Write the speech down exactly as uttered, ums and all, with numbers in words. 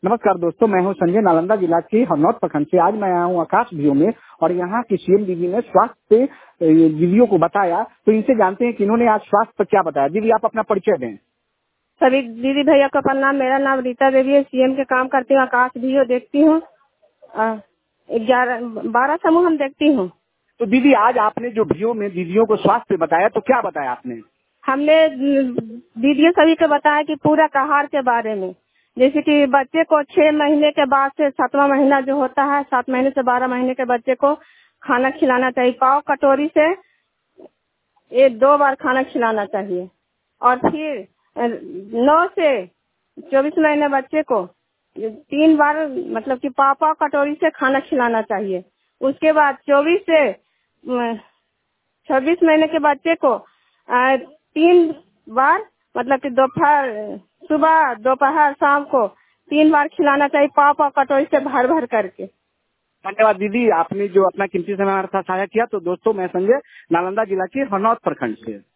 नमस्कार दोस्तों, मैं हूं संजय, नालंदा जिला के हरनौत प्रखंड से। आज मैं आया हूं आकाश व्यू में और यहाँ की सीएम दीदी ने स्वास्थ्य पे दीदियों को बताया, तो इनसे जानते हैं कि इन्होंने आज स्वास्थ्य पर क्या बताया। दीदी, आप अपना परिचय दें। सभी दीदी भैया का प्रणाम। मेरा नाम रीता देवी है, सीएम के काम करती हूँ, आकाश वीडियो देखती हूँ, ग्यारह बारह समूह हम देखती हूँ। तो दीदी, आज आपने जो वीडियो में दीदियों को स्वास्थ्य पे बताया, तो क्या बताया आपने? हमने दीदियों सभी को बताया कि पूरक आहार के बारे में, जैसे कि बच्चे को छह महीने के बाद से सातवां महीना जो होता है, सात महीने से बारह महीने के बच्चे को खाना खिलाना चाहिए। पाव कटोरी से ये दो बार खाना खिलाना चाहिए और फिर नौ से चौबीस महीने बच्चे को तीन बार मतलब कि पाव पाव कटोरी से खाना खिलाना चाहिए। उसके बाद चौबीस से छब्बीस महीने के बच्चे को आ, तीन बार मतलब कि दोपहर सुबह दोपहर शाम को तीन बार खिलाना चाहिए, पाव पाव कटोरी से भर भर करके। धन्यवाद दीदी, आपने जो अपना कीमती समय हमारे साथ साझा किया। तो दोस्तों, मैं संजय, नालंदा जिला के हरनौत प्रखंड से।